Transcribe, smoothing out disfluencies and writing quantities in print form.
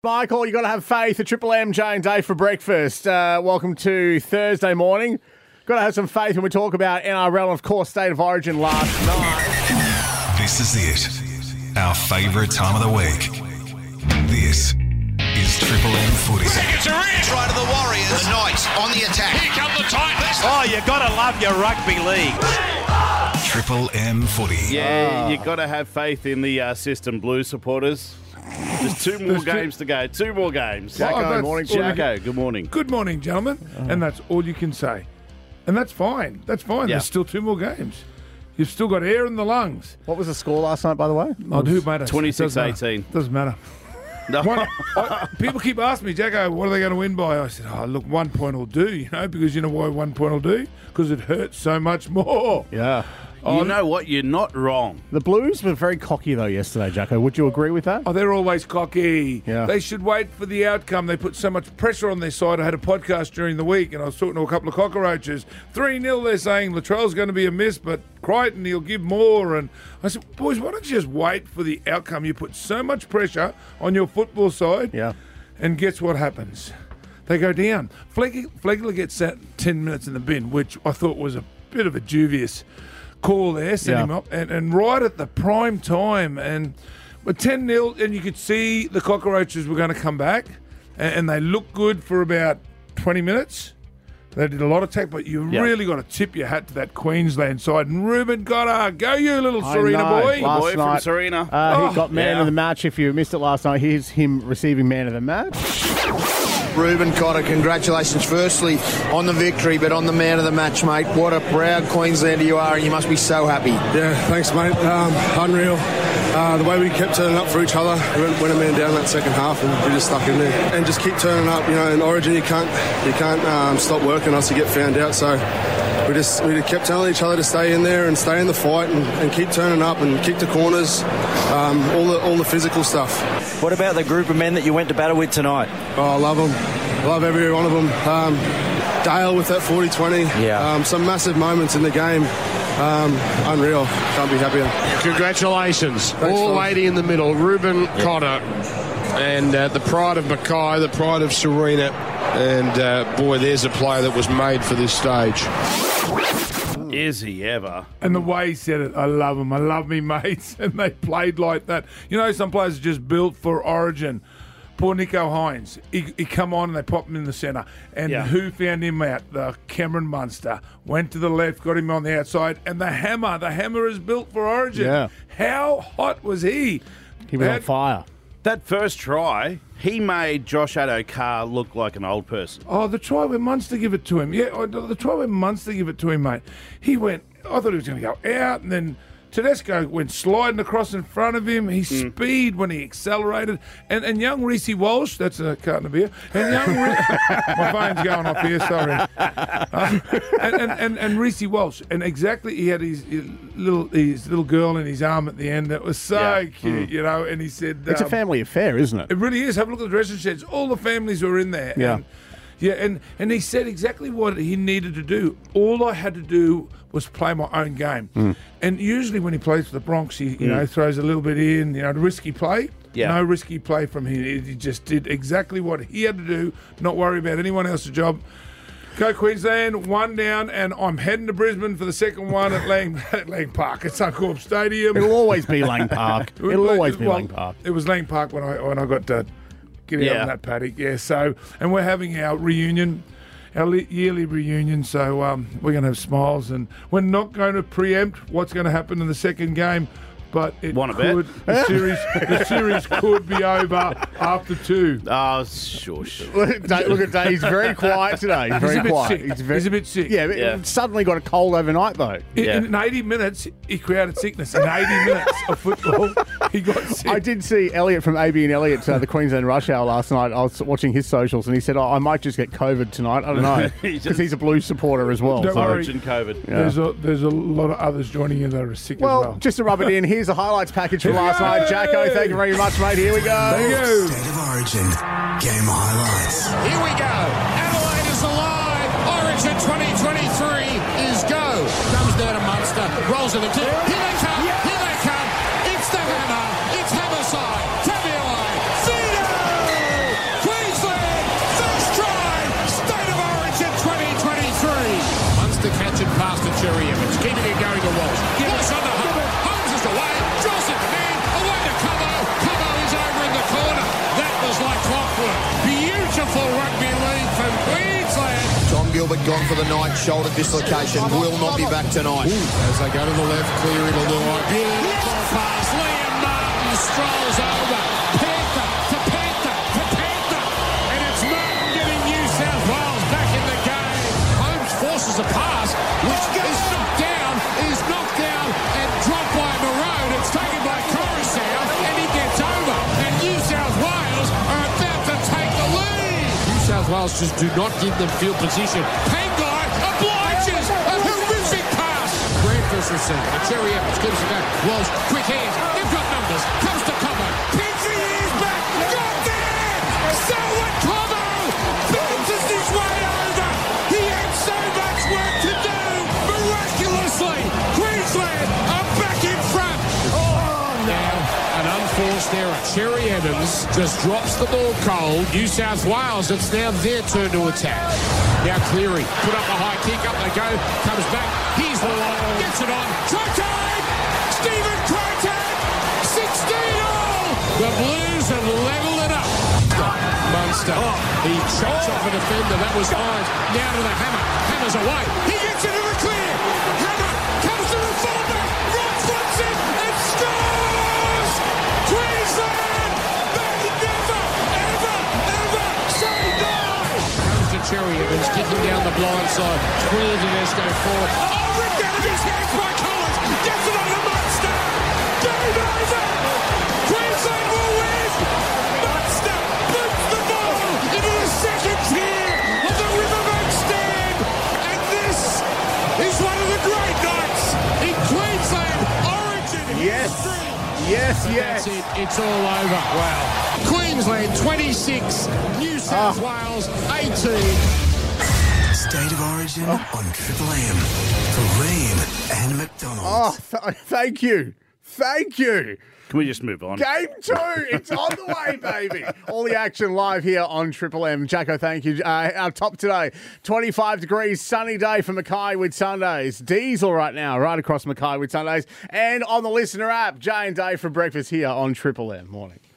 Michael, you got to have faith at Triple M, Jay and Dave for breakfast. Welcome to Thursday morning. Got to have some faith when we talk about NRL and, of course, State of Origin last night. This is it. Our favourite time of the week. This is Triple M footy. Seconds are in. Try to the Warriors. The Knights on the attack. Here come the Titans. Oh, you got to love your rugby league. Triple M footy. Yeah, you got to have faith in the System Blue supporters. There's two more games to go. Two more games. Jacko, morning. Jacko, good morning. Good morning, gentlemen. And that's all you can say. And that's fine. That's fine. Yeah. There's still two more games. You've still got air in the lungs. What was the score last night, by the way? Who matters? 26-18. Doesn't matter. No. People keep asking me, Jacko, what are they going to win by? I said, look, 1 point will do, because you know why 1 point will do? Because it hurts so much more. Yeah. You know what? You're not wrong. The Blues were very cocky, though, yesterday, Jacko. Would you agree with that? Oh, they're always cocky. Yeah. They should wait for the outcome. They put so much pressure on their side. I had a podcast during the week, and I was talking to a couple of cockroaches. 3-0, they're saying Latrell's going to be a miss, but Crichton, he'll give more. And I said, boys, why don't you just wait for the outcome? You put so much pressure on your football side, and guess what happens? They go down. Flegler gets that 10 minutes in the bin, which I thought was a bit of a dubious call there, set him up, and right at the prime time, but 10-0, and you could see the cockroaches were going to come back, and they looked good for about 20 minutes. They did a lot of attack, but you really got to tip your hat to that Queensland side. And Ruben Cotter, go you little Serena boy. Last Boy night, from Serena. He got man of the match. If you missed it last night, here's him receiving man of the match. Ruben Cotter, congratulations firstly on the victory, but on the man of the match, mate. What a proud Queenslander you are, and you must be so happy. Yeah, thanks, mate. Unreal. The way we kept turning up for each other, we went a man down that second half, and we just stuck in there. And just keep turning up. In Origin, you can't stop working us to get found out. So we just kept telling each other to stay in there and stay in the fight and keep turning up and kick the corners, all the physical stuff. What about the group of men that you went to battle with tonight? Oh, I love them. I love every one of them. Dale with that 40-20. Yeah. Some massive moments in the game. Unreal. Can't be happier. Congratulations. Thanks, all fellas. lady in the middle, Ruben Cotter. And the pride of Mackay, the pride of Serena. And, boy, there's a player that was made for this stage. Is he ever? And the way he said it, I love him. I love me mates, and they played like that. Some players are just built for Origin. Poor Nico Hines. He come on and they pop him in the centre. And who found him out? The Cameron Munster. Went to the left, got him on the outside. And the hammer is built for Origin. Yeah. How hot was he? He was on fire. That first try, he made Josh Addo-Carr look like an old person. Oh, the try where Munster give it to him. Yeah, the try where Munster give it to him, mate. He went, I thought he was going to go out, and then Tedesco went sliding across in front of him. His speed when he accelerated. And young Reece Walsh, that's a carton of beer. And young my phone's going off here, sorry. And Reece Walsh. And exactly, he had his little girl in his arm at the end. That was so cute, and he said... It's a family affair, isn't it? It really is. Have a look at the dressing sheds. All the families were in there. Yeah. And he said exactly what he needed to do. All I had to do was play my own game. And usually when he plays for the Bronx, he throws a little bit in, the risky play. Yeah. No risky play from him. He just did exactly what he had to do, not worry about anyone else's job. Go Queensland, 1 down, and I'm heading to Brisbane for the second one at Lang Park at Suncorp Stadium. It'll always be Lang Park. It'll always be Lang Park. It was Lang Park when I got to get out on that paddock. Yeah, so, and we're having our reunion, our yearly reunion, so we're going to have smiles, and we're not going to preempt what's going to happen in the second game, but it could. The series could be over after 2. Oh, shush. Look at Dave. He's very quiet today. He's very quiet. He's a bit sick. Yeah, suddenly got a cold overnight, though. In 80 minutes, he created sickness. In 80 minutes of football, he got sick. I did see Elliot from AB and Elliot, the Queensland Rush Hour last night. I was watching his socials, and he said, I might just get COVID tonight. I don't know. Because he's a Blues supporter as well. Don't worry. Origin COVID. Yeah. There's a lot of others joining in that are sick as well. Just to rub it in, here's the highlights package from last night. Jacko, thank you very much, mate. Here we go. Thank you. State of Origin. Game highlights. Here we go. Adelaide is alive. Origin 2023 is go. Comes down to Munster. Rolls it into. Here they come. Here they come. It's the hammer. It's hammer side. Tabioi. Zito! Cherry Evans. Keeping it going to Walsh. Walsh on the home. Holmes is away. Draws it to man. Away to Cobbo. Cobbo is over in the corner. That was like clockwork. Beautiful rugby league from Queensland. Tom Gilbert gone for the night. Shoulder dislocation. Will not be back tonight. As they go to the left, Cleary to Luai. Beautiful pass. Liam Martin strolls over. Panther to Panther to Panther. And it's Martin getting New South Wales back in the game. Holmes forces a pass, which is knocked down and dropped by Maroon. It's taken by Coruscant, and he gets over. And New South Wales are about to take the lead. New South Wales just do not give them field position. Pangai obliges a horrific pass. Grant receiver. The Cherry Evans gives it back. Walsh, quick hands. They've got numbers. Comes to Cobbo. Picks the ears back. Got there. Selwyn Cobbo bounces his way over. He had so much work to do. Miraculously, Queensland are back in front. Now, an unforced error. Cherry Evans just drops the ball cold. New South Wales, it's now their turn to attack. Now Cleary, put up a high kick, up they go, comes back, here's the line, gets it on, try time! Stephen Crichton, 16-all! The Blues have levelled it up. Munster, he chops off a defender, that was Hines, now to the Hammer, Hammer's away, he gets into the clear, Hammer comes to the fullback, right foots it, and scores! Queensland, they never, ever say no! Comes to Cherry Evans, kicking down the blind side, clear Tedesco forward, oh, ripped out of his hands by Collins, gets it on the Munster, game over! Queensland will win! Munster boots the ball into the second tier of the Riverbank stand, and this is one of the great nights in Queensland origin history. Yes. That's it. It's all over. Wow. Queensland 26, New South Wales 18. State of Origin on Triple M. For and McDonald's. Thank you. Can we just move on? Game 2, it's on the way, baby. All the action live here on Triple M. Jacko, thank you. Our top today, 25 degrees, sunny day for Mackay with Sundays. Diesel right now, right across Mackay with Sundays. And on the listener app, Jay and Dave for breakfast here on Triple M. Morning.